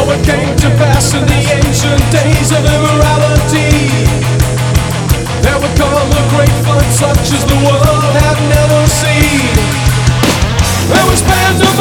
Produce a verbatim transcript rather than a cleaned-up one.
So it came to pass in the ancient days of immorality, there would come a great flood such as the world had never seen. There was bands of